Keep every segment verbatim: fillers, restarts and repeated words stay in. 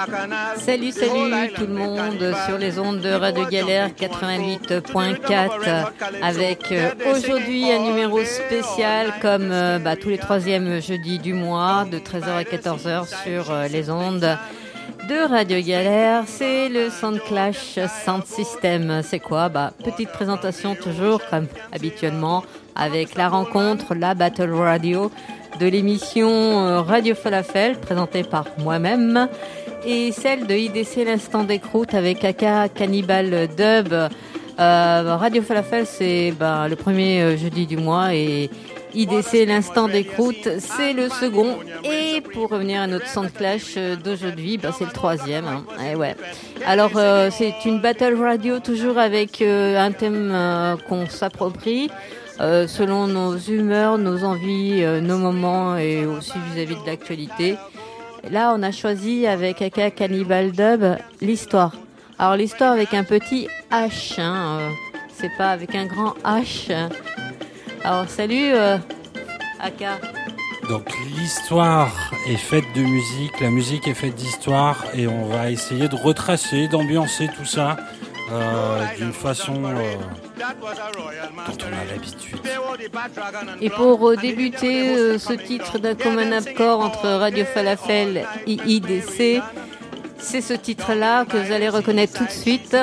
Salut, salut tout le monde sur les ondes de Radio Galère quatre-vingt-huit point quatre avec euh, aujourd'hui un numéro spécial comme euh, bah, tous les troisièmes jeudis du mois de treize heures à quatorze heures sur euh, les ondes de Radio Galère. C'est le Soundclash Sound System. C'est quoi? Bah, petite présentation toujours comme habituellement avec la rencontre, la Battle Radio de l'émission Radio Falafel présentée par moi-même et celle de I D C l'instant d'écroute avec Aka Cannibal Dub. Euh, Radio Falafel c'est ben, le premier jeudi du mois et I D C l'instant d'écroute c'est le second. Et pour revenir à notre Soundclash d'aujourd'hui, ben, c'est le troisième. Hein. Et ouais. Alors euh, c'est une battle radio toujours avec euh, un thème euh, qu'on s'approprie. Euh, selon nos humeurs, nos envies, euh, nos moments et aussi vis-à-vis de l'actualité. Là, on a choisi avec Aka Cannibal Dub l'histoire. Alors l'histoire avec un petit H, hein, euh, c'est pas avec un grand H. Alors salut euh, Aka. Donc l'histoire est faite de musique, la musique est faite d'histoire et on va essayer de retracer, d'ambiancer tout ça euh, d'une façon euh, dont on a l'habitude. Et pour euh, débuter euh, ce titre d'un commun accord entre Radio Falafel et I D C, c'est ce titre-là que vous allez reconnaître tout de suite.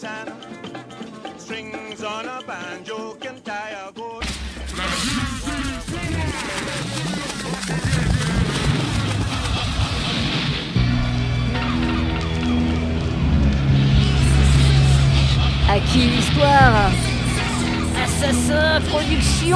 À qui l'histoire? Assassin Production.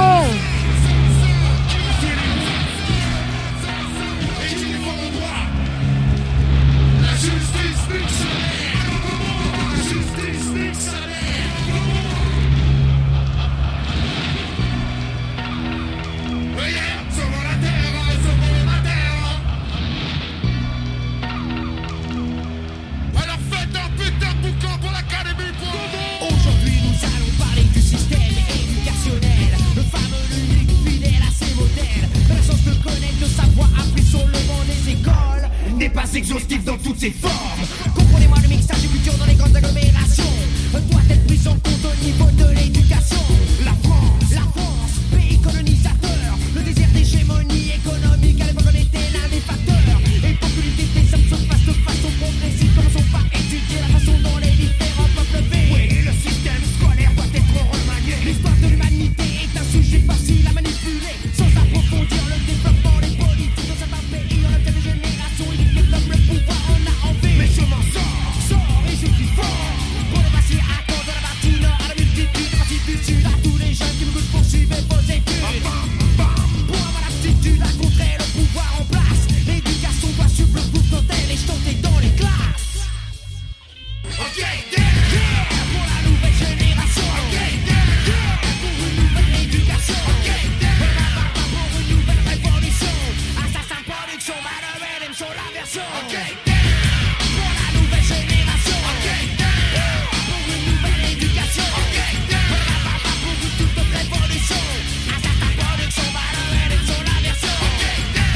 Exhaustif dans toutes ses formes. Comprenez-moi le mixage du culture dans les grandes agglomérations doit être pris en compte au niveau de l'éducation. La France, la France, pays colonisateur, le désir d'hégémonie économique, à l'époque on était l'un des facteurs. Et pour que l'unité des hommes se fasse de façon progressive, commençons par étudier la façon dont les différents peuples vivent. Oui, le système scolaire doit être remanié. L'histoire de l'humanité est un sujet facile à manipuler, sans approfondir le développement des politiques dans certains pays. On a des générations, il est comme le pouvoir on a envie. Mais je m'en sors, sors et je suis fort. Pour le passer à cause de la partie nord, à la multitude, de partie du sud, à tous les jeunes qui me goûtent poursuivre vos études. Pour avoir l'aptitude à contrer le pouvoir en place, l'éducation doit suivre le groupe d'hôtel et jeter dans les classes. Ok, yeah, yeah, pour la nouvelle génération. Ok, yeah, yeah, pour une nouvelle éducation. Ok, yeah, pour une nouvelle révolution. Assassin Production, Manuel, M sur la version. Ok, yeah, pour la nouvelle génération. Ok, yeah, pour une nouvelle éducation. Ok, yeah, pour une toute autre révolution. Assassin Production, Manuel, M sur la version. Ok, yeah,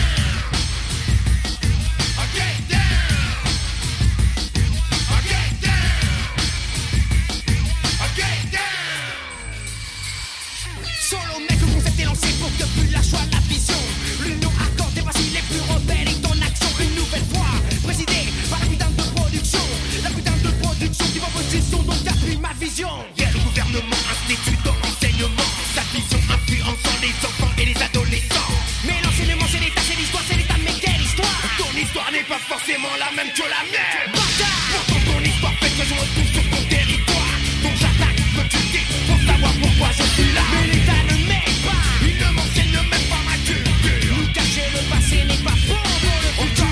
ok, yeah, ok, yeah, ok, yeah. Solo mec, le concept est lancé pour que plus la choix la vision. L'union accordée, voici les plus rebelles et ton action une nouvelle fois. Présidée par la putain de production. La putain de production qui va en position donc appuie ma vision. Yeah, le gouvernement institue dans l'enseignement. Sa vision influençant les enfants et les adolescents. Mais l'enseignement c'est l'état, c'est l'histoire, c'est l'état, mais quelle histoire? Ton histoire n'est pas forcément la même que la mienne. Bâtard! Pourtant ton histoire fait que je me retrouve sur ton territoire. Donc j'attaque, que tu dis, pour savoir pourquoi je suis là. Mais l'état ne m'aide pas, il ne m'enseigne même pas ma culture. Nous cacher le passé n'est pas bon pour le futur.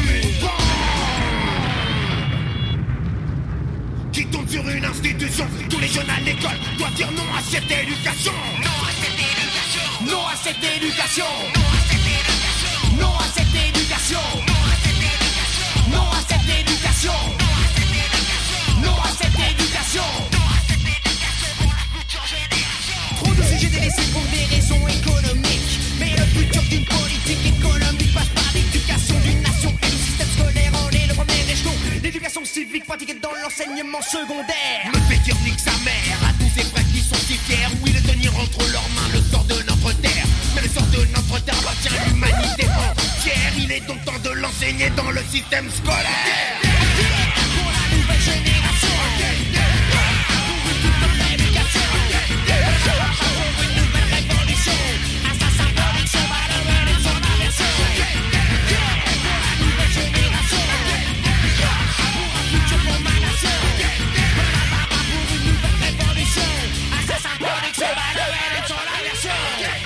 Qui tombe sur une institution, tous les jeunes à l'école doivent dire non à cette éducation. Non à cette éducation. Non à cette éducation. Non à cette éducation. Non à cette éducation. Non à cette éducation. Trop de sujets délaissés pour des raisons économiques. Mais le futur d'une politique économique passe par l'éducation d'une nation et le système scolaire en est le premier échelon. civique fatigué dans l'enseignement secondaire. Me fait dire nique sa mère à tous ces frères qui sont si fiers. Oui, de tenir entre leurs mains le sort de notre terre. Mais le sort de notre terre appartient à l'humanité entière. Il est donc temps de l'enseigner dans le système scolaire. Pour la nouvelle génération, pour une toute notre éducation, pour une nouvelle révolution. Assassin, production, valeur et son aversion. Pour la nouvelle génération, pour un futur pour ma nation. Pour une nouvelle révolution. Assassin, production, valeur et son aversion.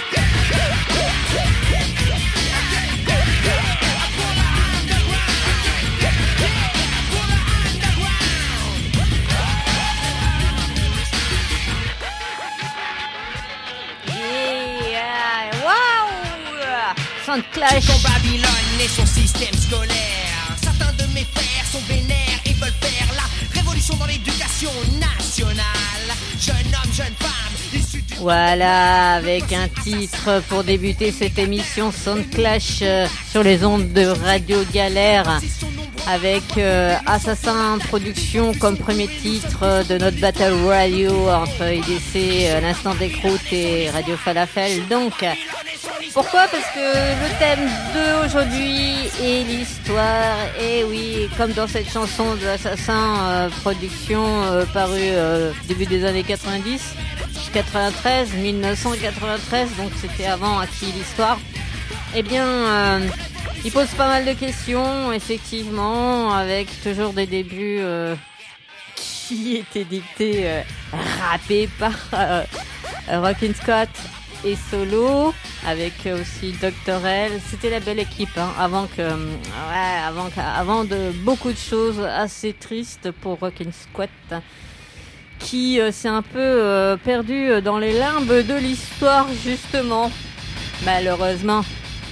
Son clash. Dans Babylone et son système scolaire. Certains de mes frères sont vénères et veulent faire la révolution dans l'éducation nationale. Jeune homme, jeune femme, issus du... Voilà, avec un titre pour débuter cette émission Sound Clash euh, sur les ondes de Radio Galère, avec euh, Assassin Production comme premier titre euh, de notre Battle Radio entre I D C, euh, l'Instant des Croûtes et Radio Falafel. Donc, pourquoi ? Parce que le thème d'aujourd'hui est l'histoire. Et oui, comme dans cette chanson de Assassin euh, Production euh, parue euh, début des années quatre-vingt-dix, quatre-vingt-treize, dix-neuf cent quatre-vingt-treize, donc c'était avant À qui l'histoire. Eh bien, euh, il pose pas mal de questions, effectivement, avec toujours des débuts euh, qui étaient dictés, euh, rappés par euh, Rockin' Scott et Solo, avec aussi Doctor L. C'était la belle équipe, hein, avant que, ouais, avant que, avant de beaucoup de choses assez tristes pour Rockin' Scott, qui euh, s'est un peu euh, perdu dans les limbes de l'histoire, justement, malheureusement.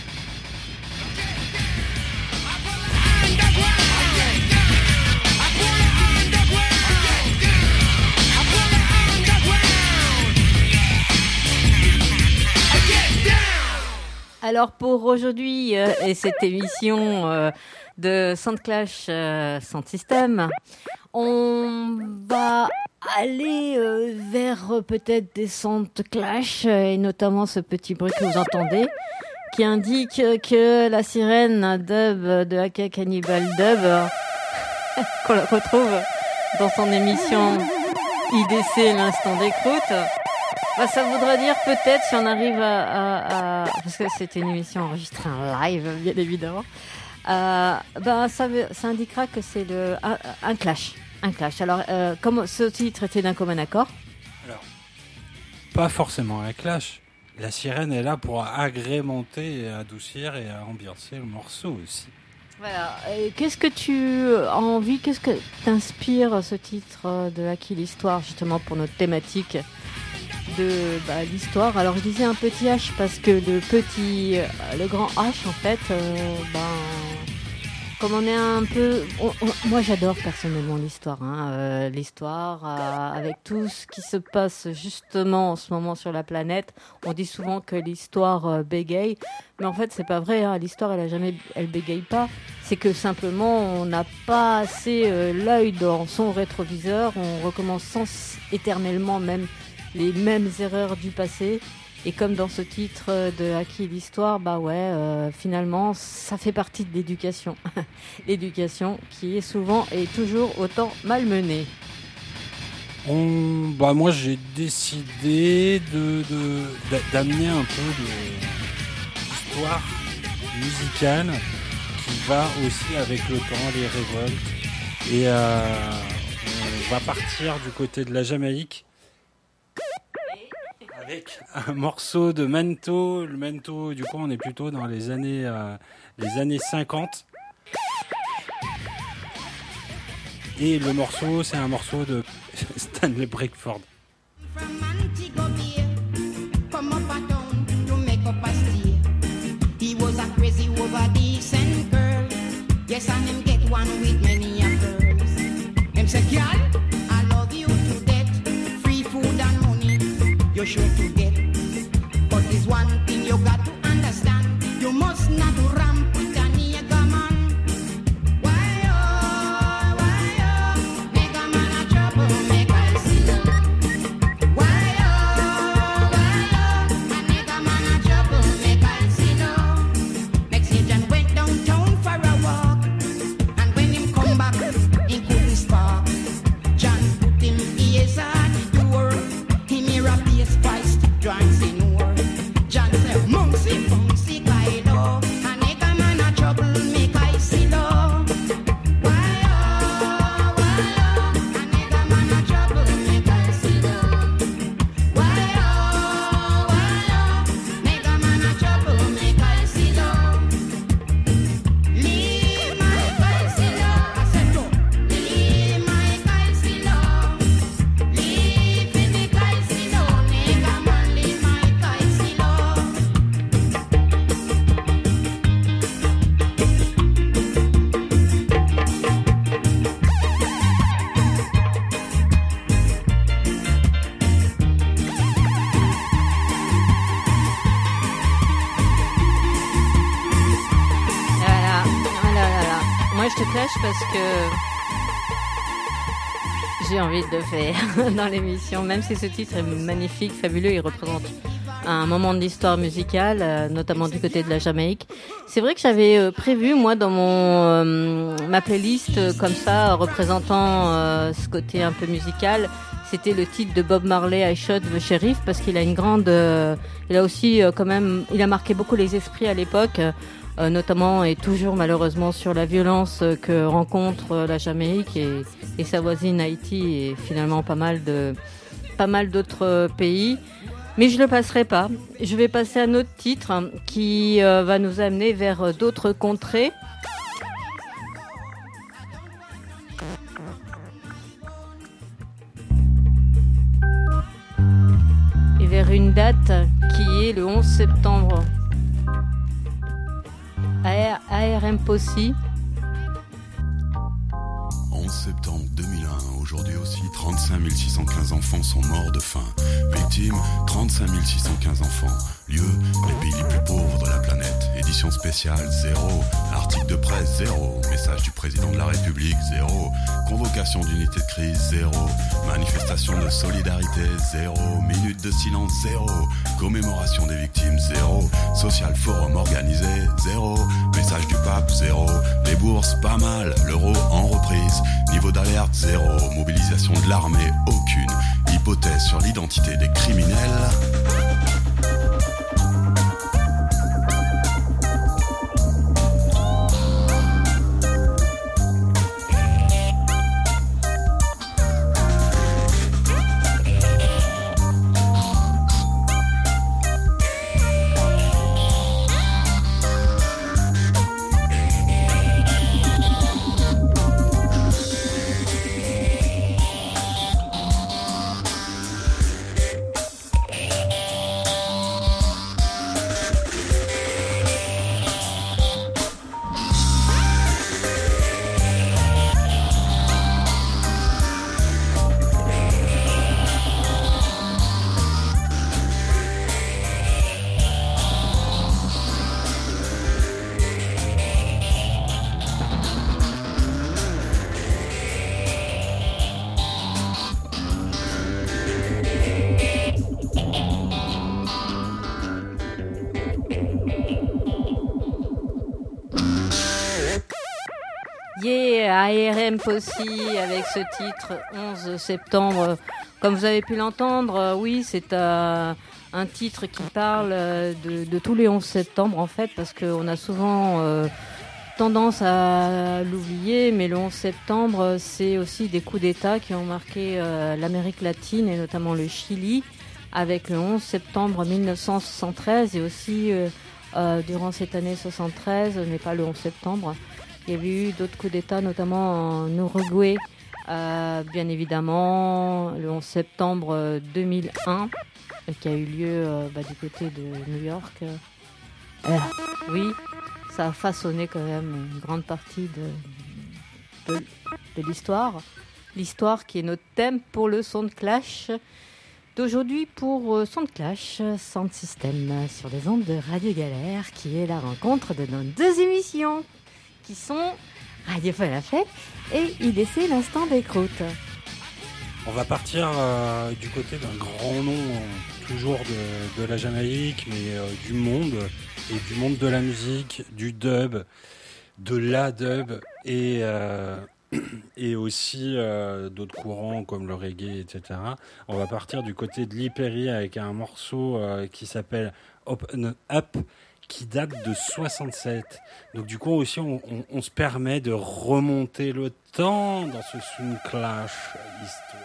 Alors pour aujourd'hui euh, et cette émission euh, de Sound Clash euh, Sound System, on va aller euh, vers euh, peut-être des Sound Clash euh, et notamment ce petit bruit que vous entendez qui indique que la sirène dub de Aka Cannibal Dub euh, qu'on la retrouve dans son émission I D C l'Instant des Croûtes. Bah, ça voudra dire peut-être si on arrive à, à, à... parce que c'était une émission enregistrée en live, bien évidemment. Euh, bah, ça, veut, ça indiquera que c'est le, un, un clash. Un clash. Alors, euh, comme ce titre était d'un commun accord. Alors, pas forcément un clash. La sirène est là pour agrémenter, et adoucir et ambiancer le morceau aussi. Voilà. Et qu'est-ce que tu as envie, qu'est-ce que t'inspire ce titre de À qui l'histoire, justement, pour notre thématique de bah, l'histoire. Alors je disais un petit H parce que le petit, euh, le grand H en fait, euh, ben, comme on est un peu, on, on, moi j'adore personnellement l'histoire, hein, euh, l'histoire euh, avec tout ce qui se passe justement en ce moment sur la planète. On dit souvent que l'histoire euh, bégaye, mais en fait c'est pas vrai. Hein, l'histoire elle a jamais, elle bégaye pas. C'est que simplement on n'a pas assez euh, l'œil dans son rétroviseur. On recommence sans éternellement même les mêmes erreurs du passé. Et comme dans ce titre de À qui l'histoire, bah ouais, euh, finalement, ça fait partie de l'éducation. L'éducation qui est souvent et toujours autant malmenée. On, bah moi, j'ai décidé de, de, d'amener un peu d'histoire musicale qui va aussi avec le temps, les révoltes. Et euh, on va partir du côté de la Jamaïque avec un morceau de Mento. Le Mento, du coup, on est plutôt dans les années, euh, les années cinquante. Et le morceau, c'est un morceau de Stanley Brakeford. You're sure to get, but there's one thing you got to understand. You must not ramp with a nigga man. Why oh, why moi je te clash parce que j'ai envie de le faire dans l'émission, même si ce titre est magnifique, fabuleux, il représente un moment de l'histoire musicale, euh, notamment du côté de la Jamaïque. C'est vrai que j'avais euh, prévu, moi, dans mon euh, ma playlist, euh, comme ça, représentant euh, ce côté un peu musical, c'était le titre de Bob Marley, I Shot the Sheriff, parce qu'il a une grande... Euh, il a aussi euh, quand même... Il a marqué beaucoup les esprits à l'époque, euh, notamment et toujours malheureusement sur la violence euh, que rencontre euh, la Jamaïque et, et sa voisine Haïti et finalement pas mal de pas mal d'autres euh, pays. Mais je le passerai pas. Je vais passer à un autre titre qui euh, va nous amener vers euh, d'autres contrées. Et vers une date qui est le onze septembre. A R M Posse. onze septembre deux mille un, aujourd'hui aussi, trente-cinq mille six cent quinze enfants sont morts de faim. Victimes, trente-cinq mille six cent quinze enfants. Lieu, les pays les plus pauvres de la planète. Édition spéciale, zéro. Article de presse, zéro. Message du président de la République, zéro. Convocation d'unité de crise, zéro. Manifestation de solidarité, zéro. Minute de silence, zéro. Commémoration des victimes, zéro. Social forum organisé, zéro. Message du pape, zéro. Les bourses, pas mal. L'euro en reprise. Niveau d'alerte, zéro. Mobilisation de l'armée, aucune. Hypothèse sur l'identité des criminels. A R M Posse avec ce titre onze septembre. Comme vous avez pu l'entendre, oui, c'est euh, un titre qui parle de, de tous les onze septembre en fait, parce qu'on a souvent euh, tendance à l'oublier, mais le onze septembre, c'est aussi des coups d'État qui ont marqué euh, l'Amérique latine et notamment le Chili, avec le onze septembre mille neuf cent soixante-treize et aussi euh, euh, durant cette année soixante-treize, mais pas le onze septembre. Il y avait eu d'autres coups d'État, notamment en Uruguay, euh, bien évidemment, le onze septembre deux mille un, qui a eu lieu euh, bah, du côté de New York. Euh, oui, ça a façonné quand même une grande partie de, de, de l'histoire. L'histoire qui est notre thème pour le Son de Clash d'aujourd'hui, pour euh, Son de Clash, Sound System, sur les ondes de Radio Galère, qui est la rencontre de nos deux émissions, qui sont Radio Folle la Fête et I D C l'Instant des Croûtes. On va partir euh, du côté d'un grand nom, euh, toujours de, de la Jamaïque, mais euh, du monde, et du monde de la musique, du dub, de la dub, et, euh, et aussi euh, d'autres courants comme le reggae, et cetera. On va partir du côté de Lee Perry avec un morceau euh, qui s'appelle Open Up, qui date de soixante-sept. Donc du coup aussi on, on, on se permet de remonter le temps dans ce Sound Clash histoire.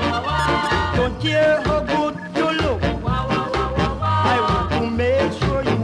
Don't care how good you look. I want to make sure you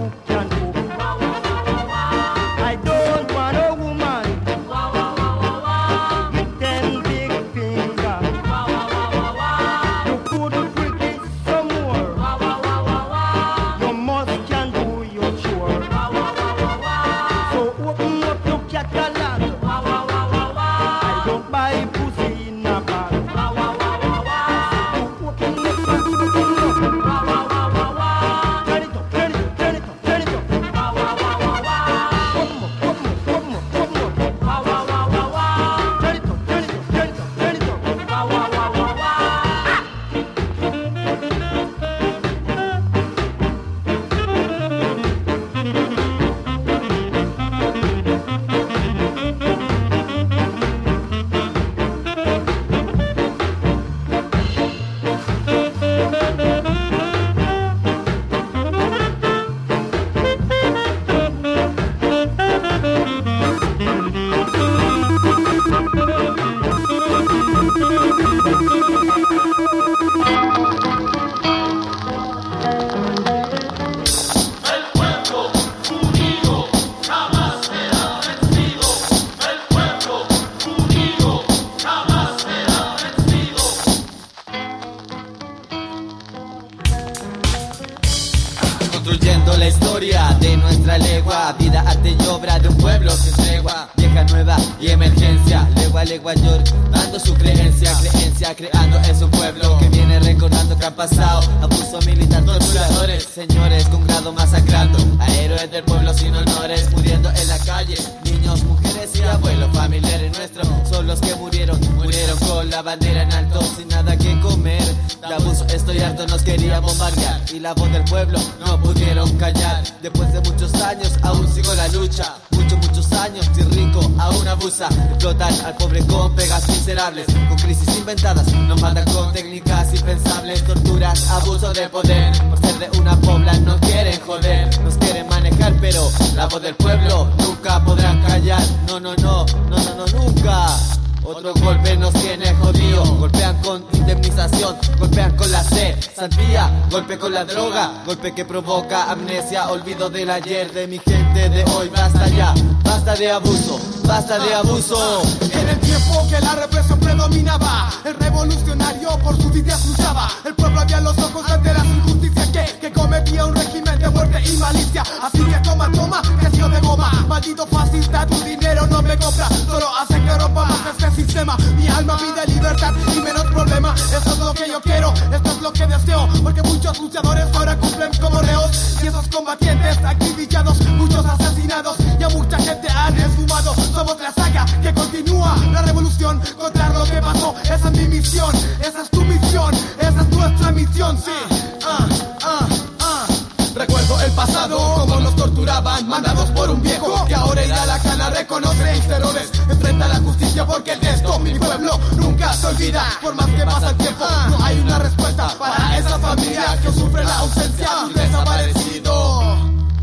construyendo la historia de nuestra legua, vida, arte y obra de un pueblo sin tregua, vieja, nueva y emergencia, legua, legua, york, dando su creencia, creencia, creando es un pueblo que viene recordando que han pasado abuso militar, torturadores, señores con grado masacrando a héroes del pueblo sin honores, muriendo en la calle, niños, mujeres y abuelos, familiares nuestros son los que murieron, murieron con la bandera en alto, sin nada que comer, de abuso estoy harto, nos quería bombardear y la voz del pueblo no pudieron callar, después de muchos años aún sigo la lucha, muchos, muchos años y rico aún abusa, explotan al pobre con pegas miserables, con crisis inventadas, nos matan con técnicas impensables, torturas, abuso de poder, por ser de una pobla no quieren joder, nos quieren manejar pero la voz del pueblo nunca podrán callar, no, no, no, no, no, no, nunca. Otro golpe nos tiene jodido, golpean con indemnización, golpean con la sed, santía, golpe con la droga, golpe que provoca amnesia, olvido del ayer de mi gente de hoy, basta ya, basta de abuso, basta de abuso. En el tiempo que la represión predominaba, el revolucionario por sus ideas luchaba, el pueblo abría los ojos ante las injusticias que, que cometía un régimen de muerte y malicia, así que toma, toma, creció de goma, maldito fascista, tu dinero no me compra, solo hace que rompamos este sistema, mi alma pide libertad y menos problema, eso es lo que yo quiero, esto es lo que deseo, porque muchos luchadores ahora cumplen como reos, y esos combatientes acribillados, muchos asesinados, y a mucha gente han esfumado, somos la saga que continúa, la revolución contra lo que pasó, esa es mi misión, esa es tu misión, esa es nuestra misión, sí, ah, ah, ah. Recuerdo el pasado, como nos torturaban, mandados por un viejo que ahora irá a la cana, reconoce mis errores, enfrenta la justicia porque esto mi pueblo nunca se olvida, por más que pasa el tiempo, no hay una respuesta para esa familia que sufre la ausencia de un desaparecido.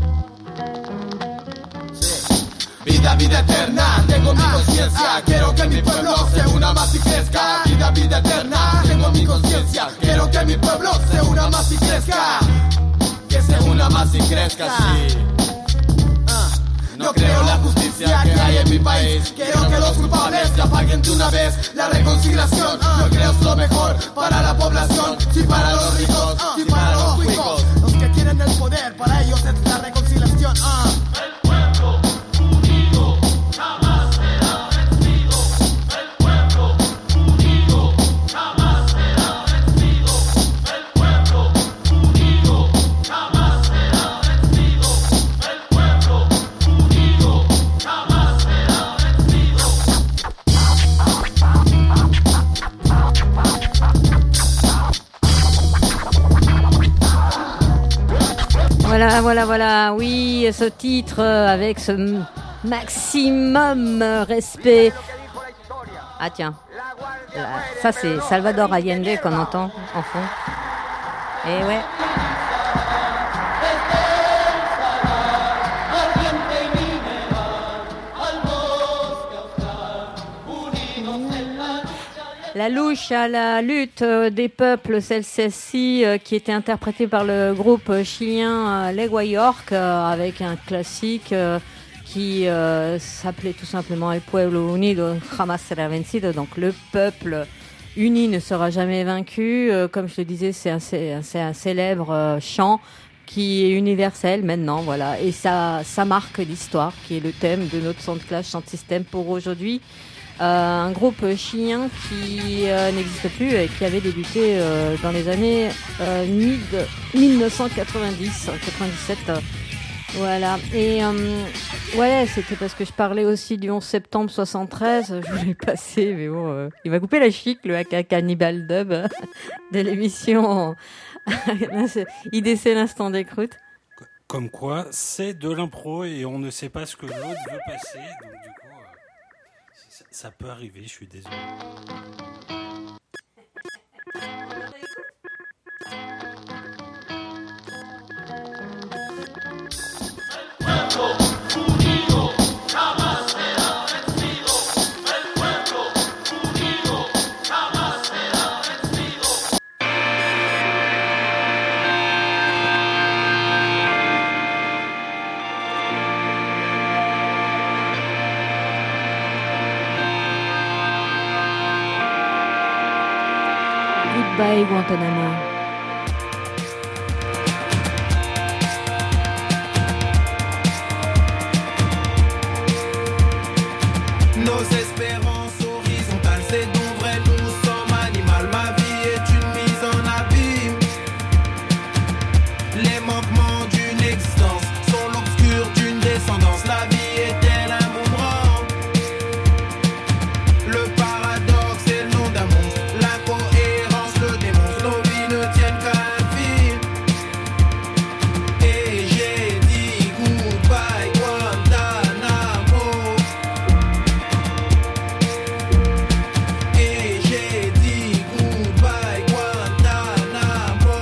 Vida, vida eterna, tengo mi conciencia, quiero que mi pueblo se una más y crezca. Vida, vida eterna, tengo mi conciencia, quiero que mi pueblo se una más y crezca. Que se una más y crezca, sí. No creo la justicia que hay en mi país, quiero que los culpables ya paguen de una vez la reconciliación. Yo creo es lo mejor para la población, sí para los ricos, sí para los ricos, los que quieren el poder, para ellos es la reconciliación. El pueblo unido jamás será vencido, el pueblo unido jamás será vencido, el pueblo unido jamás será vencido, el pueblo unido jamás será vencido. Voilà, voilà, voilà. Oui, ce titre euh, avec ce m- maximum euh, respect. Ah tiens, Là, ça c'est Salvador Allende qu'on entend en fond. Et ouais. La louche à la lutte des peuples, celle-ci euh, qui était interprétée par le groupe chilien euh, Legua York euh, avec un classique euh, qui euh, s'appelait tout simplement El Pueblo Unido Jamás Será Vencido, donc le peuple uni ne sera jamais vaincu. Euh, comme je le disais, c'est un, c'est un, c'est un célèbre euh, chant qui est universel maintenant, voilà, et ça, ça marque l'histoire, qui est le thème de notre son de clash Chant Système pour aujourd'hui. Euh, un groupe chilien qui euh, n'existe plus et qui avait débuté euh, dans les années euh, dix-neuf cent quatre-vingt-dix, quatre-vingt-dix-sept. Euh, voilà. Et euh, ouais, c'était parce que je parlais aussi du onze septembre soixante-treize. Je voulais le passer, mais bon, euh, il va couper la chic, le A K Cannibal Dub de l'émission I D C l'instant d'écoute. Comme quoi, c'est de l'impro et on ne sait pas ce que l'autre veut passer. Donc du coup, euh, ça, ça peut arriver, je suis désolé. Goodbye Guantanamo. manquements d'une existence sont l'obscur d'une descendance. La vie est-elle un boomerang? Le paradoxe est le nom d'un monstre, l'incohérence le démontre. Nos vies ne tiennent qu'à un fil. Et j'ai dit goodbye Guantanamo. Et j'ai dit goodbye Guantanamo.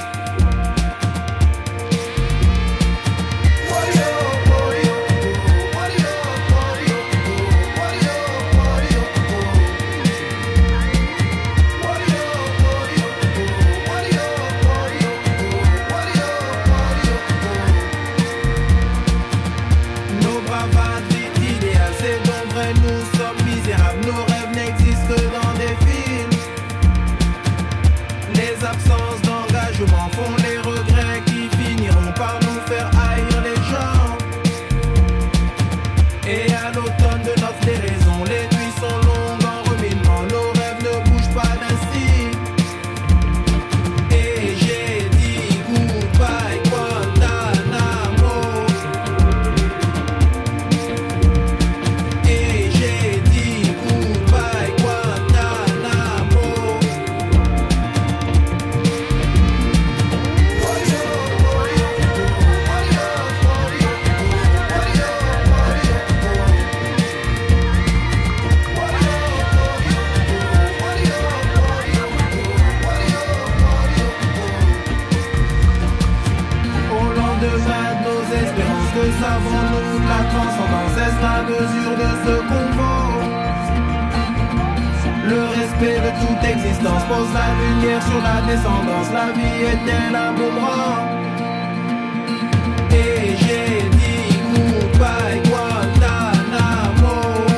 Wario, wario, wario, wario, wario, wario, wario, wario, wario, wario, nos bravades vies idéales, c'est donc vrai, nous sommes misérables. Nos rêves n'existent que dans des films. Les absences d'engagement font les regrets qui finiront par nous faire haïr les gens. Et à l'automne de notre déraison, les nuits sont longues en remuement. Nos rêves ne bougent pas d'ainsi. Et j'ai dit goodbye Guantanamo. Et j'ai dit goodbye Guantanamo. Wario, wario, wario, wario, wario, wario, au lendemain de nos espérances, que savons-nous de la transcendance? Est-ce la mesure de ce qu'on vaut? Le respect de toute existence pose la lumière sur la descendance. La vie est-elle un boomerang? Et j'ai dit goodbye Guantanamo.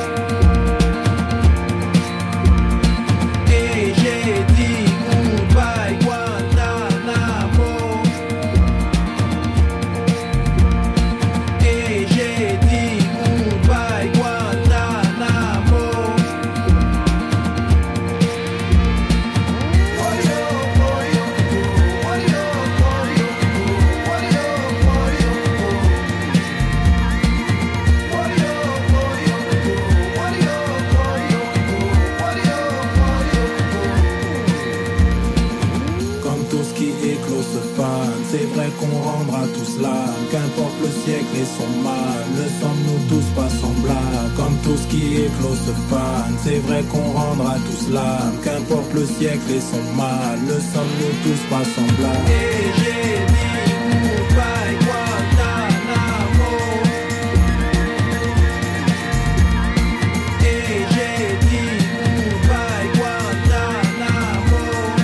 Et j'ai dit goodbye Guantanamo. Et j'ai dit goodbye Guantanamo. Wario, wario, wario, wario, wario, wario, wario, wario, wario, wario, wario. Comme tout ce qui éclot se fane, c'est vrai qu'on rendra tous l'âme. Qu'importe le siècle et son mal, ne sommes-nous tous pas semblables? Comme tout ce qui éclot se fane, c'est vrai qu'on rendra tous l'âme. Qu'importe le siècle et son mal, ne sommes-nous tous pas semblables? Et j'ai dit goodbye Guantanamo. Et j'ai dit goodbye Guantanamo.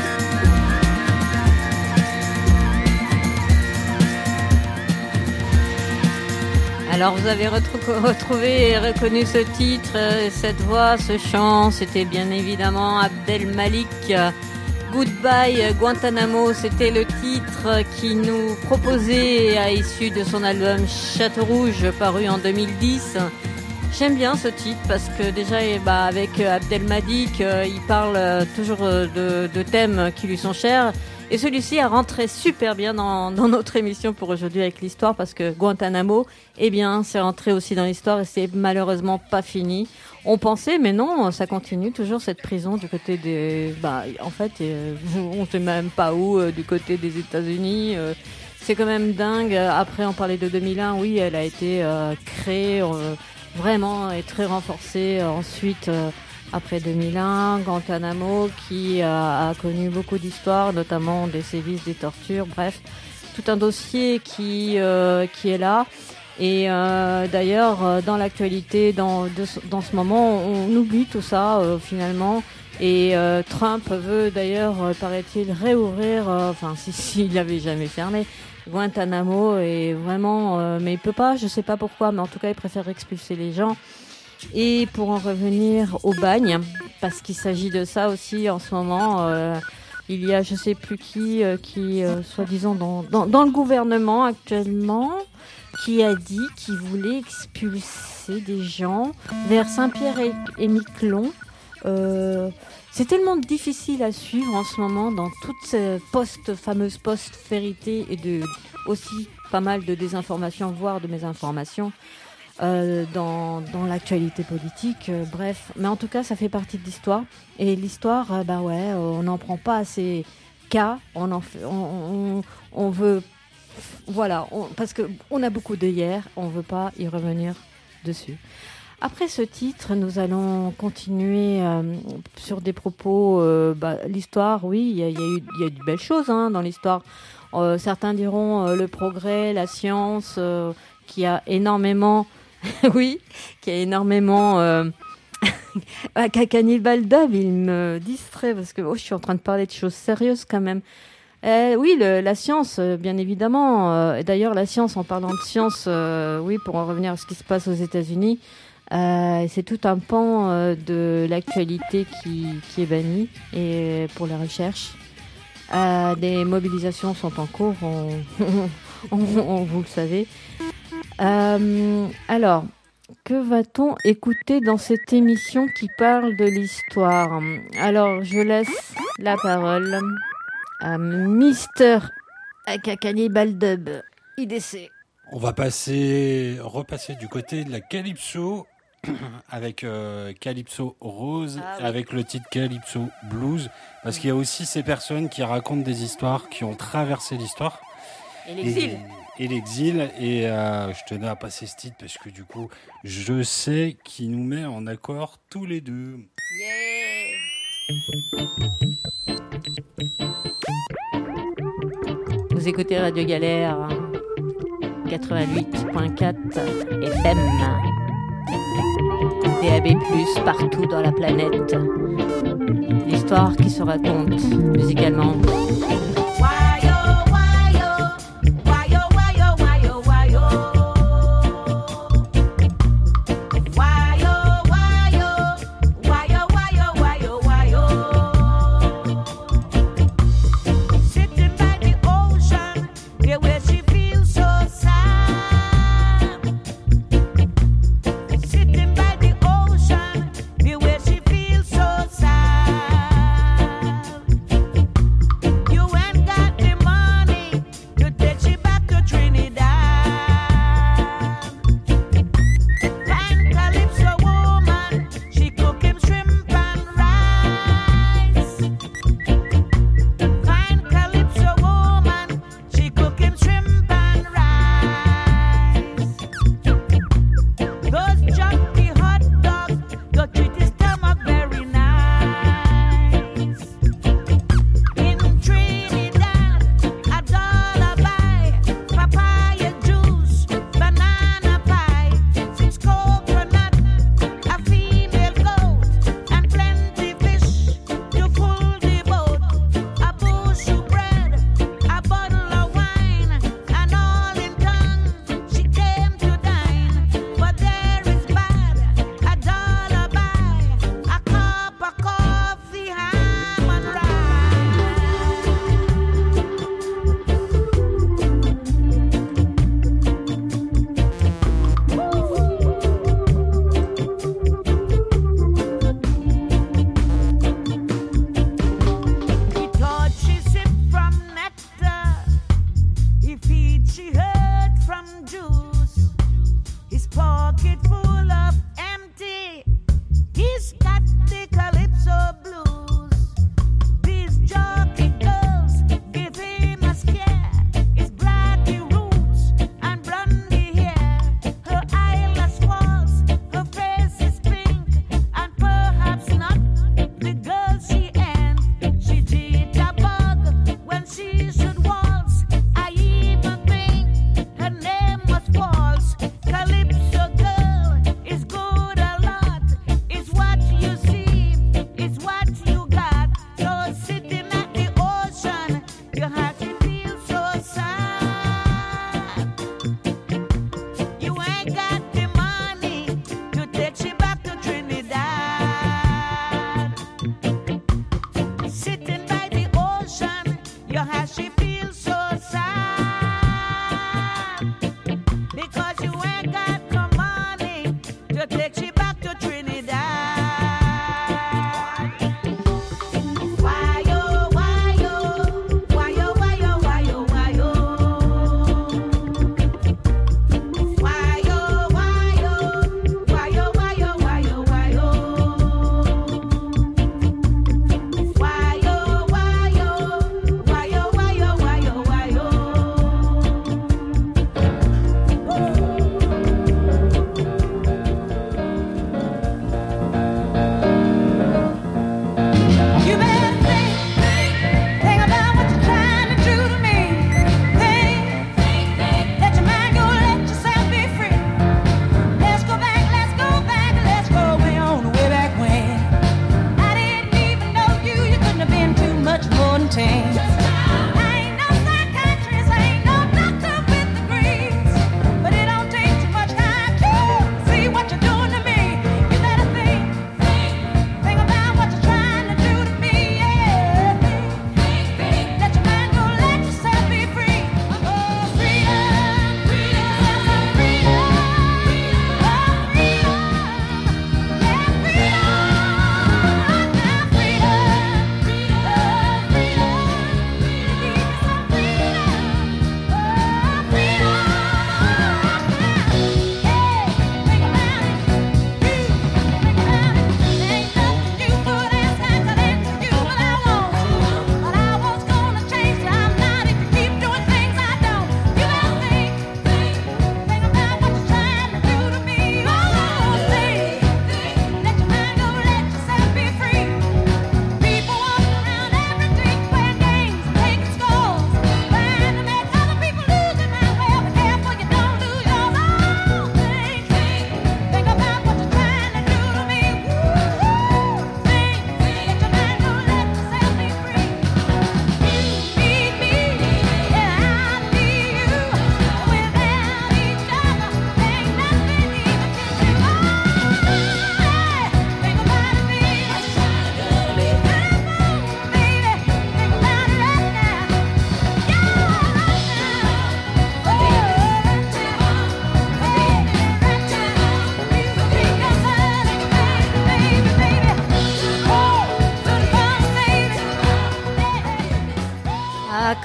Alors vous avez retrou- retrouvé et reconnu ce titre, euh, cette voix, ce chant, c'était bien évidemment Abdel Malik. Goodbye Guantanamo, c'était le titre qui nous proposait à issue de son album Château Rouge paru en deux mille dix. J'aime bien ce titre parce que déjà eh bah, avec Abdel Malik, euh, il parle euh, toujours euh, de, de thèmes qui lui sont chers. Et celui-ci a rentré super bien dans, dans notre émission pour aujourd'hui avec l'histoire parce que Guantanamo, eh bien, c'est rentré aussi dans l'histoire et c'est malheureusement pas fini. On pensait, mais non, ça continue toujours cette prison du côté des, bah, en fait, euh, on sait même pas où, euh, du côté des États-Unis. Euh, c'est quand même dingue. Après, on parlait de deux mille un, oui, elle a été euh, créée euh, vraiment et très renforcée. Ensuite. Euh, Après deux mille un, Guantanamo qui a, a connu beaucoup d'histoires, notamment des sévices, des tortures, bref, tout un dossier qui euh, qui est là. Et euh, d'ailleurs, dans l'actualité, dans de, dans ce moment, on oublie tout ça euh, finalement. Et euh, Trump veut d'ailleurs, euh, paraît-il, réouvrir, euh, enfin si s'il l'avait jamais fermé, Guantanamo. Et vraiment, euh, mais il peut pas, je sais pas pourquoi, mais en tout cas, il préfère expulser les gens. Et pour en revenir au bagne, parce qu'il s'agit de ça aussi en ce moment, euh, il y a je sais plus qui, euh, qui euh, soi-disant dans, dans, dans le gouvernement actuellement, qui a dit qu'il voulait expulser des gens vers Saint-Pierre et, et Miquelon Euh, c'est tellement difficile à suivre en ce moment dans toutes ces post, fameuses post-vérités et de, aussi pas mal de désinformation, voire de mésinformation euh, dans, dans l'actualité politique. Euh, bref, mais en tout cas, ça fait partie de l'histoire. Et l'histoire, euh, bah ouais, on n'en prend pas assez cas. On en fait, on, on, on veut, voilà, on, parce que on a beaucoup de hier, on veut pas y revenir dessus. Après ce titre, nous allons continuer euh, sur des propos. Euh, bah, l'histoire, oui, il y, y a eu, il y a eu de belles choses hein, dans l'histoire. Euh, certains diront euh, le progrès, la science, euh, qui a énormément, oui, qui a énormément. Euh... Cannibal Dub, il me distrait parce que oh, je suis en train de parler de choses sérieuses quand même. Euh, oui, le, la science, euh, bien évidemment. Euh, d'ailleurs, la science, en parlant de science, euh, oui, pour en revenir à ce qui se passe aux États-Unis. Euh, c'est tout un pan euh, de l'actualité qui, qui est banni et pour la recherche. Euh, des mobilisations sont en cours, on, on, on, vous le savez. Euh, alors, que va-t-on écouter dans cette émission qui parle de l'histoire ? Alors, je laisse la parole à Mister Cannibal Dub, I D C. On va passer, repasser du côté de la Calypso avec euh, Calypso Rose, ah, oui. avec le titre Calypso Blues, parce qu'il y a aussi ces personnes qui racontent des histoires, qui ont traversé l'histoire. Et l'exil. Et, et l'exil. Et euh, je tenais à passer ce titre parce que du coup, je sais qu'il nous met en accord tous les deux. Yeah. Vous écoutez Radio Galère quatre-vingt-huit point quatre F M, D A B plus, partout dans la planète. L'histoire qui se raconte musicalement. You and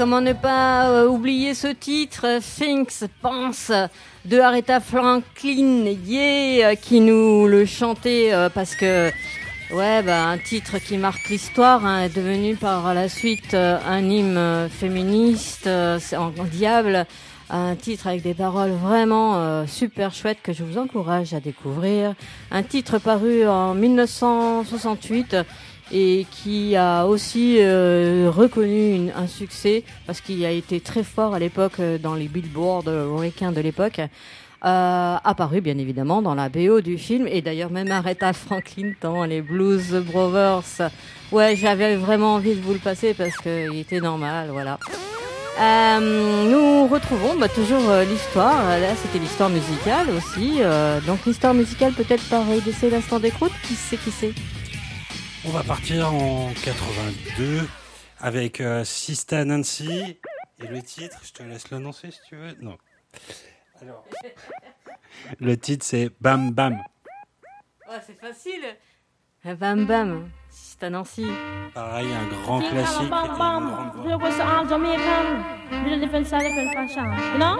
comment ne pas euh, oublier ce titre, Things, Pense, de Aretha Franklin, yeah, qui nous le chantait euh, parce que, ouais, bah, un titre qui marque l'histoire, hein, est devenu par la suite euh, un hymne féministe, euh, en, en diable, un titre avec des paroles vraiment euh, super chouettes que je vous encourage à découvrir. Un titre paru en dix-neuf cent soixante-huit et qui a aussi euh, reconnu une, un succès parce qu'il a été très fort à l'époque euh, dans les billboards américains de l'époque. Euh, apparu bien évidemment dans la B O du film et d'ailleurs même Aretha Franklin dans les Blues Brothers. Ouais, j'avais vraiment envie de vous le passer parce qu'il était normal, voilà. Euh, nous retrouvons bah, toujours euh, l'histoire. Là, c'était l'histoire musicale aussi. Euh, donc l'histoire musicale peut-être par E D C l'instant d'écoute. Qui c'est qui c'est On va partir en quatre-vingt-deux avec euh, Sista Nancy et le titre. Je te laisse l'annoncer si tu veux. Non. Alors, le titre c'est Bam Bam. Oh, c'est facile. Bam Bam. Sista Nancy. Pareil, un grand classique. Et une grande voix. Look what's all Jamaican, with a different style, different fashion, you know?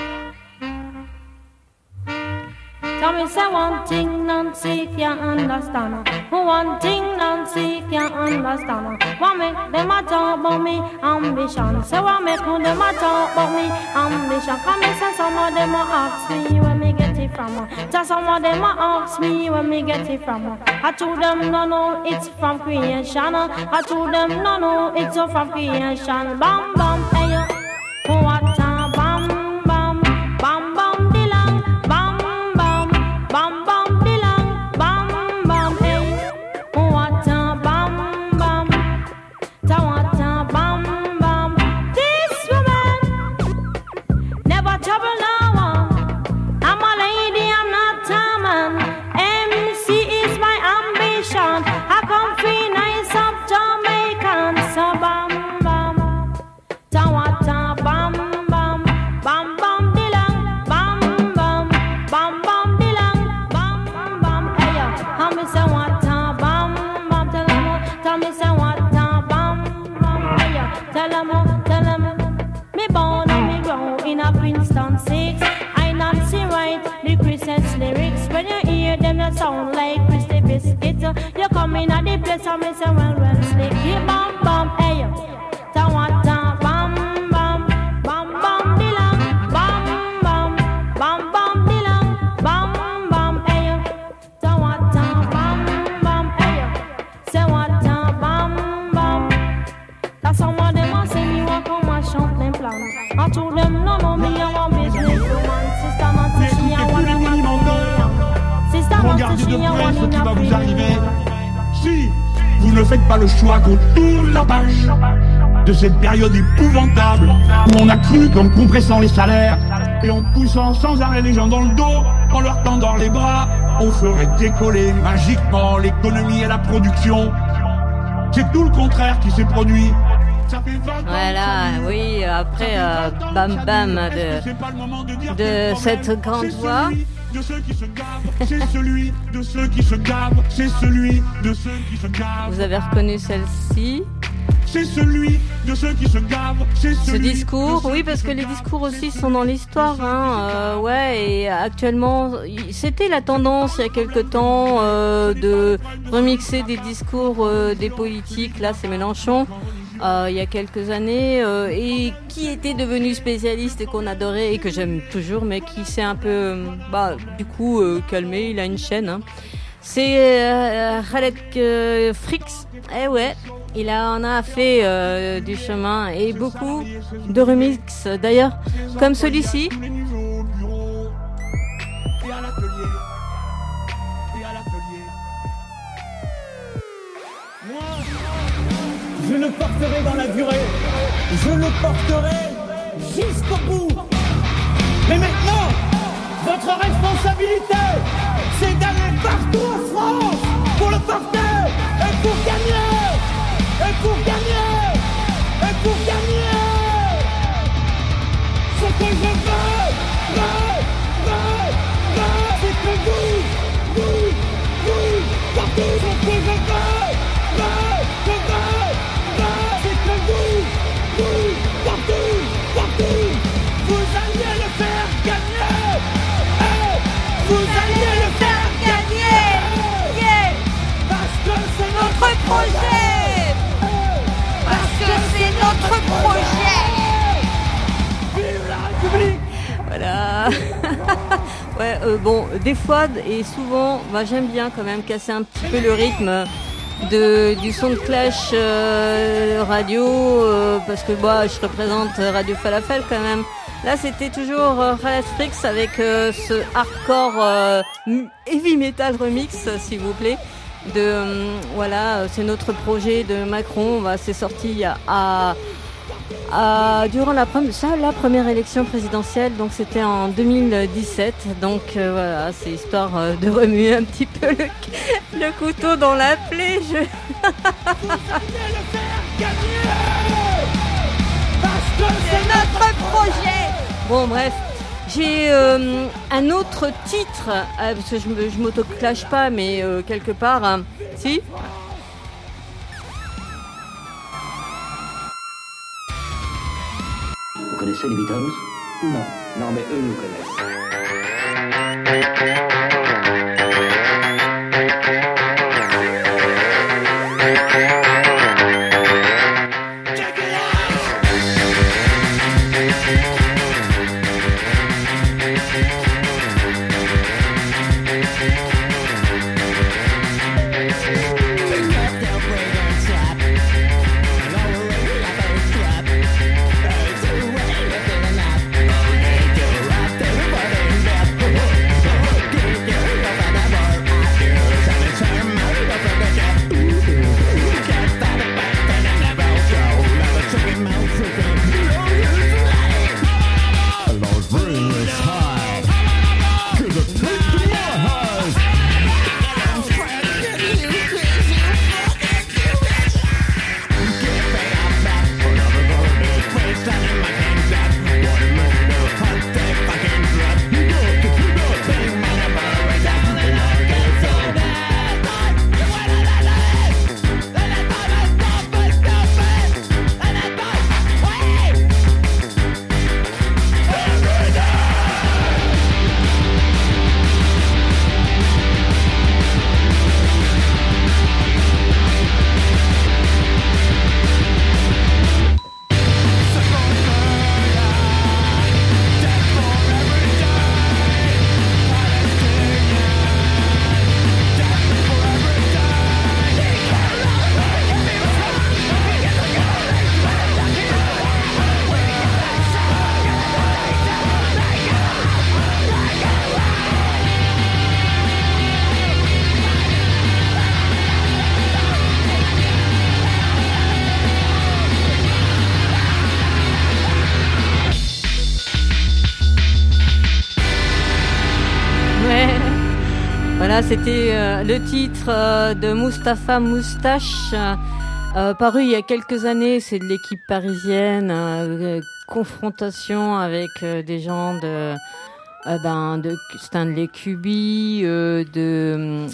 Tell me say one thing Nancy can't understand. One thing Nancy can't understand. What make them a talk about me ambition? Say what make them a talk about me ambition? Come and say some of them a ask me where me get it from. Tell some of them a ask me where me get it from. I told them no no it's from creation. I told them no no it's from creation. Bam bam hey what a bam bam bam bam dilang bam bam bam bam dilang bam bam hey what a bam bam ta what a bam bam. This woman never trouble no one. I'm a lady, I'm not a man. M C is my ambition. I come free nice up Jamaican. So bam bam ta what a bam bam bam bam dilang bam bam bam bam dilang bam bam hey yo. Tell me say what a bam bam. Tell 'em tell me say what a bam bam hey yo. Tell 'em tell 'em me born and me grow in a Princeton six. I not see right the Christmas lyrics. When you hear them you sound like Christy Biscuit. You come in at the place and me say well well slick. You bam bam hey yo. Ta what a bam bam bam bam dilang bam bam bam bam dilang bam bam hey yo. Ta what a bam bam hey yo. Say what a bam bam. That's some of them a say me want come and chant them plans. I told them no no me I want business woman. Sister Nancy she a want a man. Sister Nancy she a want in a vous arriver. Si vous ne faites pas le choix qu'on tourne la page de cette période épouvantable où on a cru qu'en compressant les salaires et en poussant sans arrêt les gens dans le dos, en leur tendant les bras, on ferait décoller magiquement l'économie et la production. C'est tout le contraire qui s'est produit. Ça fait vingt ans Voilà, que ça oui, après euh, Bam Bam de, de cette grande voix. de ceux qui se gavent, c'est celui de ceux qui se gavent, c'est celui de ceux qui se gavent. Vous avez reconnu celle-ci? C'est celui de ceux qui se gavent, c'est Ce celui. discours, oui, parce que les discours aussi sont dans l'histoire, hein. Euh, ouais, et actuellement, c'était la tendance il y a quelque temps euh, de remixer des discours euh, des politiques. Là, c'est Mélenchon. Euh, il y a quelques années euh, et qui était devenu spécialiste et qu'on adorait et que j'aime toujours, mais qui s'est un peu, bah, du coup, euh, calmé. Il a une chaîne. Hein. C'est euh, Khaled euh, Frix. Eh ouais, il a, en a fait euh, du chemin et beaucoup de remix. D'ailleurs, comme celui-ci. Je le porterai dans la durée. Je le porterai jusqu'au bout. Mais maintenant, votre responsabilité, c'est d'aller partout en France pour le porter et pour gagner. Et pour gagner. Et pour gagner. Ce que je veux, veux, veux, veux, c'est que vous, vous, vous, portez ce que je veux, veux, je veux. C'est que vous, vous, bah, ouais, euh, bon, des fois et souvent, bah, j'aime bien quand même casser un petit peu le rythme de, du son de Clash euh, radio, euh, parce que bah, je représente Radio Falafel quand même. Là, c'était toujours euh, Relatrix avec euh, ce hardcore euh, heavy metal remix, s'il vous plaît. De euh, voilà, c'est notre projet de Macron. Bah, c'est sorti à, à, à durant la, pre- ça, la première élection présidentielle, donc c'était en deux mille dix-sept. Donc euh, voilà, c'est histoire euh, de remuer un petit peu le, le couteau dans la plaie. Je... c'est notre projet. Bon, bref, j'ai euh, un autre titre, euh, parce que je, je m'auto-clash pas, mais euh, quelque part, hein, si. Vous connaissez les Beatles ? Non, non, mais eux nous connaissent. Voilà, c'était euh, le titre euh, de Mustapha Moustache, euh, paru il y a quelques années. C'est de l'équipe parisienne, euh, confrontation avec euh, des gens de, euh, ben, de Stanley Kubi, euh, de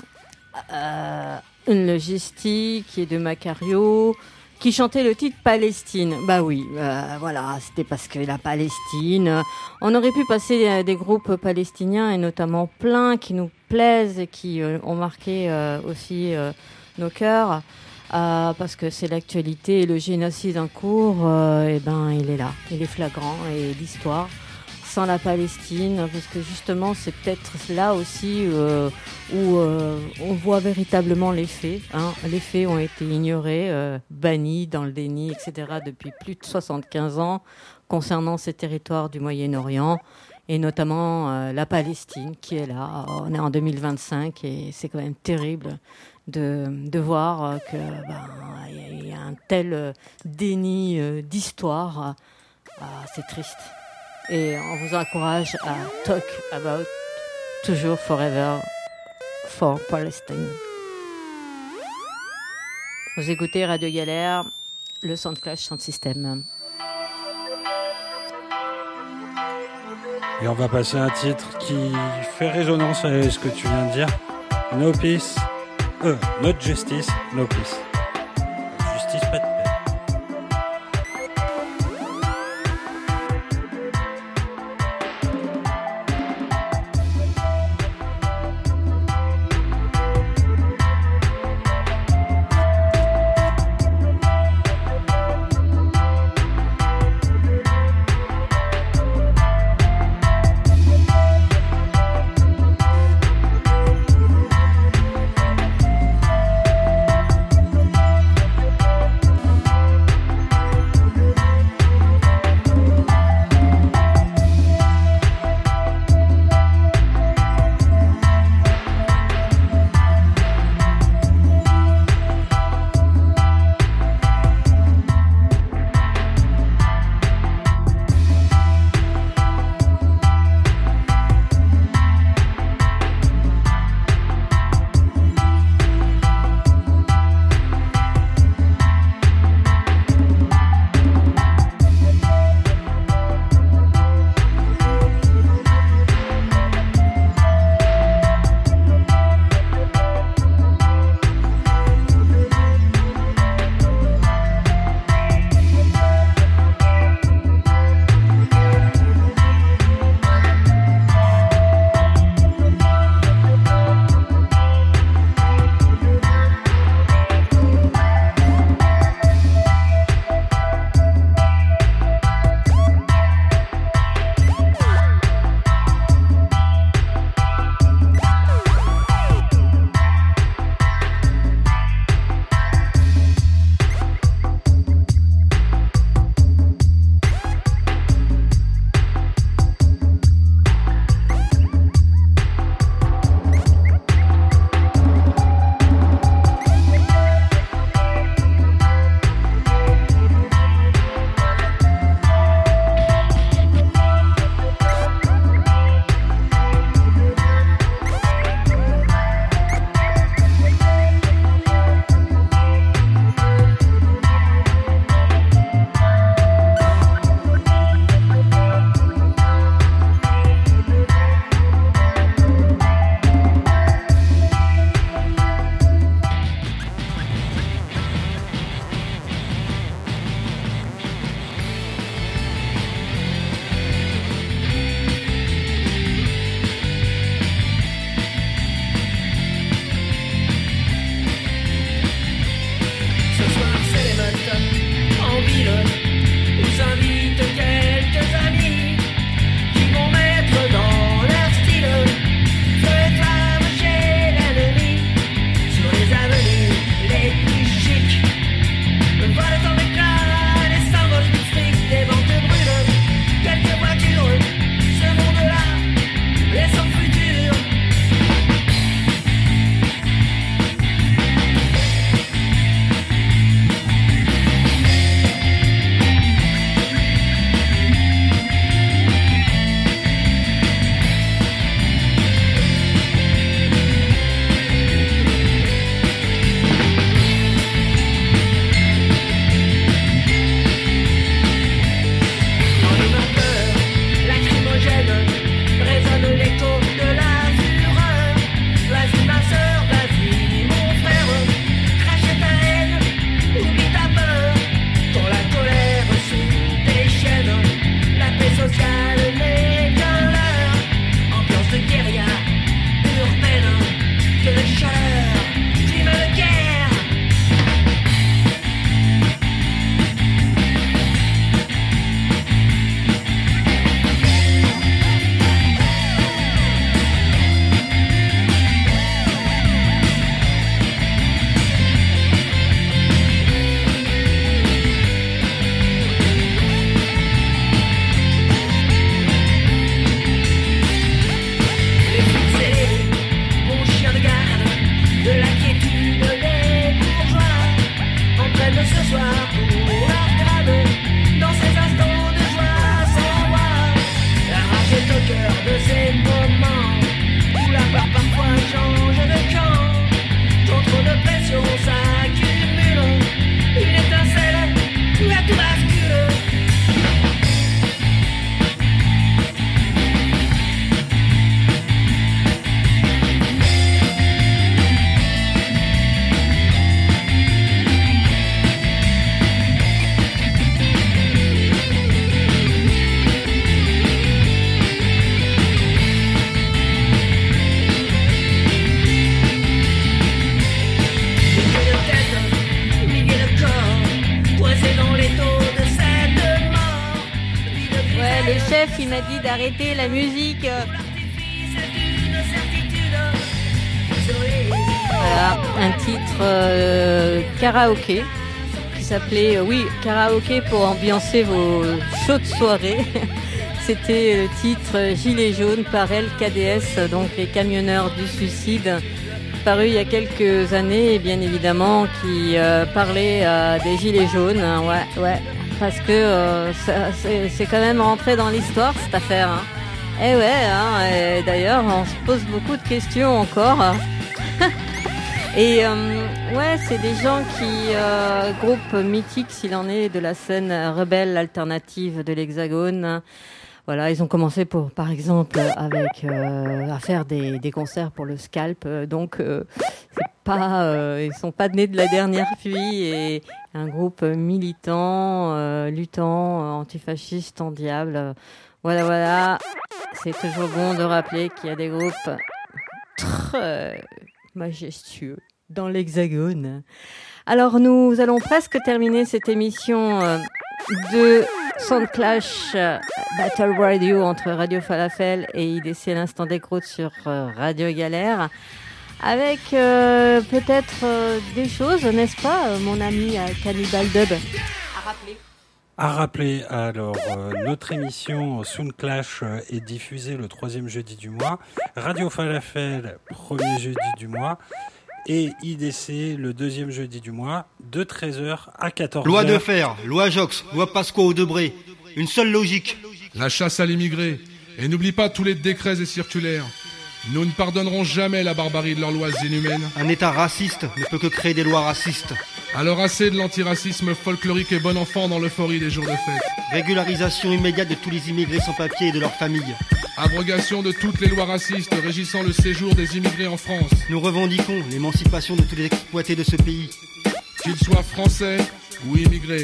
euh, Une Logistique et de Macario, qui chantait le titre Palestine. Bah oui, euh, voilà, c'était parce que la Palestine. On aurait pu passer euh, des groupes palestiniens, et notamment plein qui nous plaisent et qui euh, ont marqué euh, aussi euh, nos cœurs, euh, parce que c'est l'actualité et le génocide en cours, euh, et ben il est là, il est flagrant, et l'histoire sans la Palestine, parce que justement c'est peut-être là aussi euh, où euh, on voit véritablement les faits. Hein. Les faits ont été ignorés, euh, bannis dans le déni, et cetera depuis plus de soixante-quinze ans concernant ces territoires du Moyen-Orient, et notamment euh, la Palestine qui est là. On est en deux mille vingt-cinq et c'est quand même terrible de, de voir euh, que ben, y a un tel euh, déni euh, d'histoire. Euh, c'est triste. Et on vous encourage à talk about toujours forever for Palestine. Vous écoutez Radio Galère, le son de Clash Sound System. Et on va passer à un titre qui fait résonance avec ce que tu viens de dire. No peace, euh, not justice, no peace. Justice, pas de paix. m'a dit d'arrêter la musique. Voilà, un titre euh, karaoké qui s'appelait, euh, oui, karaoké pour ambiancer vos chaudes soirées. C'était le titre Gilets jaunes par L K D S, donc les camionneurs du suicide, paru il y a quelques années, et bien évidemment qui euh, parlait euh, des Gilets jaunes. Ouais, ouais, parce que euh, ça, c'est, c'est quand même rentré dans l'histoire cette affaire. Hein. Et ouais, hein, et d'ailleurs, on se pose beaucoup de questions encore. Et euh, ouais, c'est des gens qui, euh, groupe mythique s'il en est, de la scène rebelle alternative de l'Hexagone. Voilà, ils ont commencé pour, par exemple, avec euh, à faire des, des concerts pour le Scalp. Donc, euh, c'est pas, euh, ils sont pas nés de la dernière pluie, et un groupe militant, euh, luttant, antifasciste, en diable. Voilà, voilà. C'est toujours bon de rappeler qu'il y a des groupes très majestueux dans l'Hexagone. Alors, nous allons presque terminer cette émission euh, de Soundclash euh, Battle Radio entre Radio Falafel et I D C l'instant d'écroute sur euh, Radio Galère, avec euh, peut-être euh, des choses, n'est-ce pas, euh, mon ami euh, Cannibal Dub, à rappeler. À rappeler, alors, euh, notre émission Soundclash euh, est diffusée le troisième jeudi du mois, Radio Falafel, premier jeudi du mois, et I D C le deuxième jeudi du mois, de treize heures à quatorze heures. Loi de fer, loi Jox, loi Pasqua-Audebré, une seule logique. La chasse à l'immigré. Et n'oublie pas tous les décrets et circulaires. Nous ne pardonnerons jamais la barbarie de leurs lois inhumaines. Un État raciste ne peut que créer des lois racistes. Alors assez de l'antiracisme folklorique et bon enfant dans l'euphorie des jours de fête. Régularisation immédiate de tous les immigrés sans papier et de leurs familles. Abrogation de toutes les lois racistes régissant le séjour des immigrés en France. Nous revendiquons l'émancipation de tous les exploités de ce pays. Qu'ils soient français ou immigrés.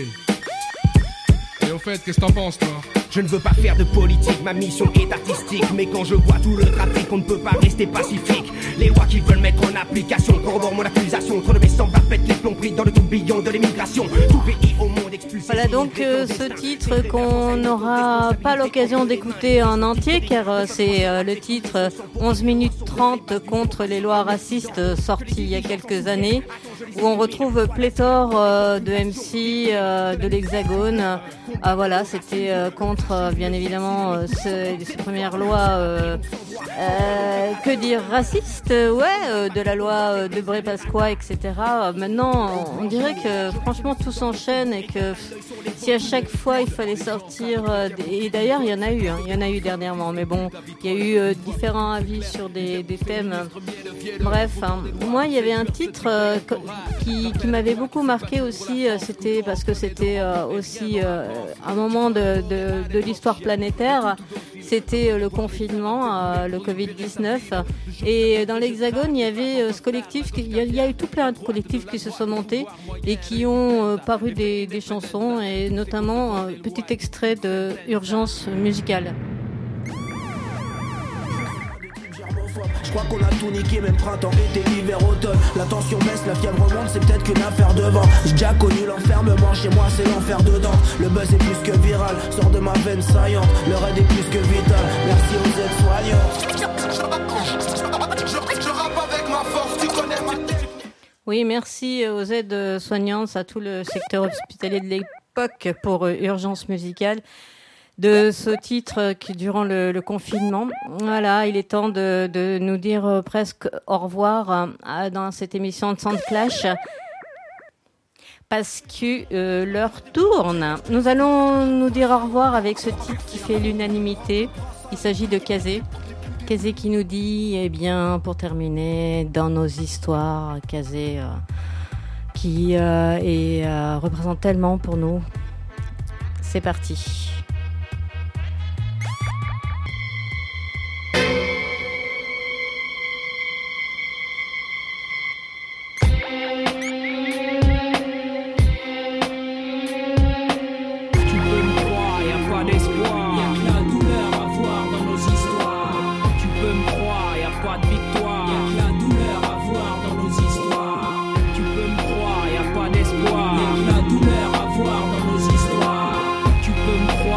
Et au fait, qu'est-ce que t'en penses, toi ? Je ne veux pas faire de politique, ma mission est artistique. Mais quand je vois tout le trafic, on ne peut pas rester pacifique. Les lois qu'ils veulent mettre en application corroborent mon accusation. Trop de mes semblables pètent les plombs pris dans le tourbillon de l'immigration. Tout pays au monde expulsé. Voilà donc euh, ce titre qu'on n'aura pas l'occasion d'écouter en entier, car euh, c'est euh, le titre onze minutes trente contre les lois racistes, euh, sorti il y a quelques années, où on retrouve pléthore euh, de M C euh, de l'Hexagone. Ah voilà, c'était euh, contre euh, bien évidemment euh, ce, ces premières lois, euh, euh, que dire, racistes, ouais, euh, de la loi euh, de Bré-Pasqua, et cetera. Euh, maintenant, on dirait que franchement tout s'enchaîne, et que si à chaque fois il fallait sortir, euh, des, et d'ailleurs il y en a eu, hein, il y en a eu dernièrement, mais bon, il y a eu euh, différents avis sur des, des thèmes. Bref, hein, moi il y avait un titre euh, qui, qui m'avait beaucoup marqué aussi, euh, c'était parce que c'était euh, aussi euh, un moment de, de, de l'histoire planétaire, c'était euh, le confinement, euh, le covid dix-neuf, et dans l'Hexagone il y avait euh, ce collectif, il y, a, il y a eu tout plein de collectifs qui se sont montés et qui ont euh, paru des, des chansons, et notamment un petit extrait de Urgence musicale. Je crois qu'on a tout niqué, même printemps, été, hiver, automne. La tension baisse, la fièvre remonte, c'est peut-être qu'une affaire de vent. J'ai déjà connu l'enfermement, chez moi c'est l'enfer dedans. Le buzz est plus que viral, sort de ma veine saillante. Le raid est plus que vital, merci aux aides-soignants. Je rappe avec ma force, tu connais ma tête. Oui, merci aux aides soignantes, à tout le secteur hospitalier de l'époque pour Urgence musicale, de ce titre qui durant le, le confinement. Voilà, il est temps de, de nous dire presque au revoir à, dans cette émission de Soundclash, parce que euh, l'heure tourne. Nous allons nous dire au revoir avec ce titre qui fait l'unanimité. Il s'agit de Kazé. Kazé qui nous dit, eh bien, pour terminer, dans nos histoires, Kazé euh, qui euh, est, euh, représente tellement pour nous. C'est parti. Tu peux me croire.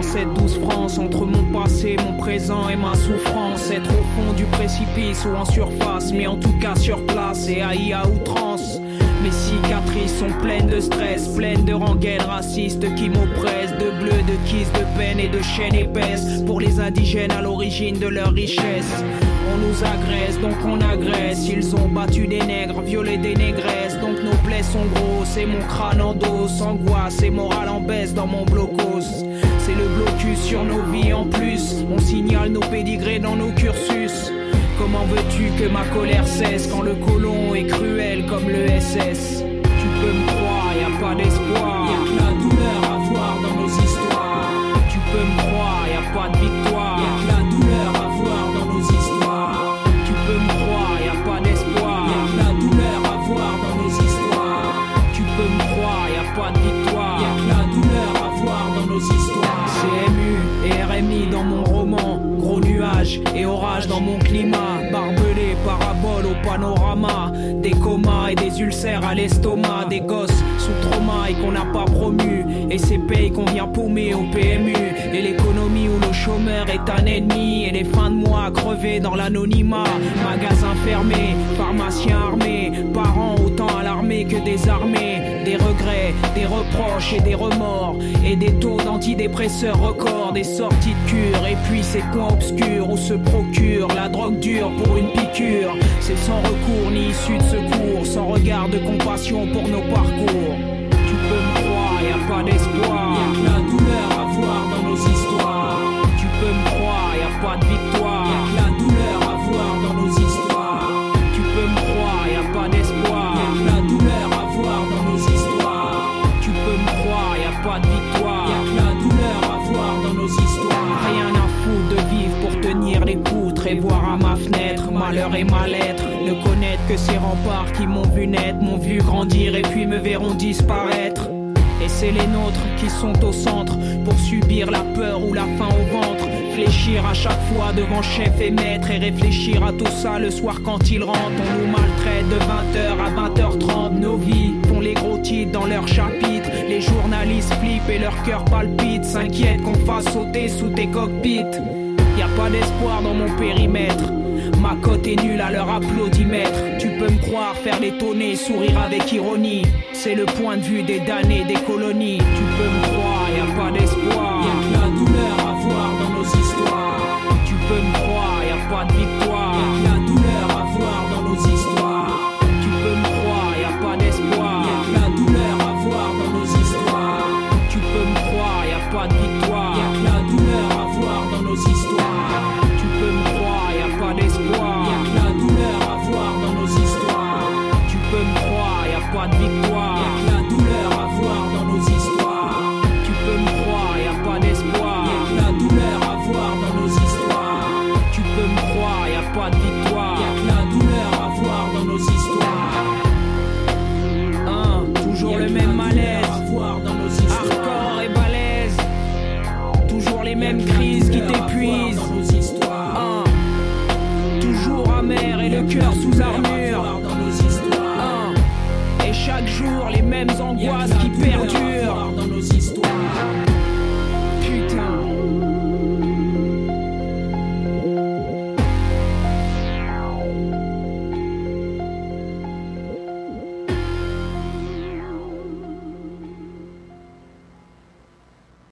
cette douce France, entre mon passé, mon présent et ma souffrance. Être au fond du précipice ou en surface, mais en tout cas sur place et haï à outrance. Mes cicatrices sont pleines de stress, pleines de rengaines racistes qui m'oppressent, de bleu, de kiss, de peine et de chaînes épaisses pour les indigènes à l'origine de leur richesse. On nous agresse, donc on agresse. Ils ont battu des nègres, violé des négresses, donc nos plaies sont grosses et mon crâne en dos. Angoisse et morale en baisse dans mon blocos. C'est le blocus sur nos vies en plus. On signale nos pédigrés dans nos cursus. Comment veux-tu que ma colère cesse quand le colon est cruel comme le S S? Tu peux me croire, y a pas d'espoir. Y'a que la douleur à voir dans nos histoires. Tu peux me croire, y a pas de victoire. Y'a que la douleur à voir dans nos histoires. Tu peux me croire, y a pas d'espoir. Y'a que la douleur à voir dans nos histoires. Tu peux me croire, y a pas de victoire. Y'a que la douleur à voir dans nos histoires. C M U et R M I dans mon roman. Gros nuages et orages dans mon climat. Barbelé, parabole au panorama. Des comas et des ulcères à l'estomac. Des gosses sous trauma et qu'on n'a pas promu. Et ces payes qu'on vient paumer au P M U. Et l'économie où le chômeur est un ennemi. Et les fins de mois crevés dans l'anonymat. Magasins fermés, pharmaciens armés. Parents autant alarmés que désarmés. Des regrets, des reproches et des remords. Et des taux d'antidépresseurs records. Des sorties de cure et puis ces coins obscurs où se procure la drogue dure pour une piqûre. C'est sans recours ni issue de secours, sans regard de compassion pour nos parcours. Tu peux me croire, y a pas d'espoir. Y'a que la douleur à voir dans nos histoires. Tu peux me croire, y a pas de victoire. Y'a que la douleur à voir dans nos histoires. Tu peux me croire, y a pas d'espoir. Y'a que la douleur à voir dans nos histoires. Tu peux me croire, y a pas de victoire. Y'a que la douleur à voir dans nos histoires. Rien à foutre de vivre pour tenir les poutres et voir à ma fenêtre malheur et mal-être. Ne connaître que ces remparts qui m'ont vu naître, m'ont vu grandir et puis me verront disparaître. Et c'est les nôtres qui sont au centre pour subir la peur ou la faim au ventre. Fléchir à chaque fois devant chef et maître et réfléchir à tout ça le soir quand ils rentrent. On nous maltraite de vingt heures à vingt heures trente. Nos vies font les gros titres dans leurs chapitres. Les journalistes flippent et leur cœur palpite. S'inquiètent qu'on fasse sauter sous tes cockpits. Y a pas d'espoir dans mon périmètre. Ma cote est nulle à leur applaudimètre. Tu peux me croire, faire l'étonner, sourire avec ironie. C'est le point de vue des damnés des colonies. Tu peux me croire, y a pas d'espoir. Y'a que la douleur à voir dans nos histoires. Tu peux me croire, y a pas de victoire. Y'a que la douleur à voir dans nos histoires. Tu peux me croire, y a pas d'espoir. Y'a que la douleur à voir dans nos histoires. Tu peux me croire, y a pas de victoire. Y'a que la douleur à voir dans nos histoires. Tu peux me croire, y a pas d'espoir. Y'a que la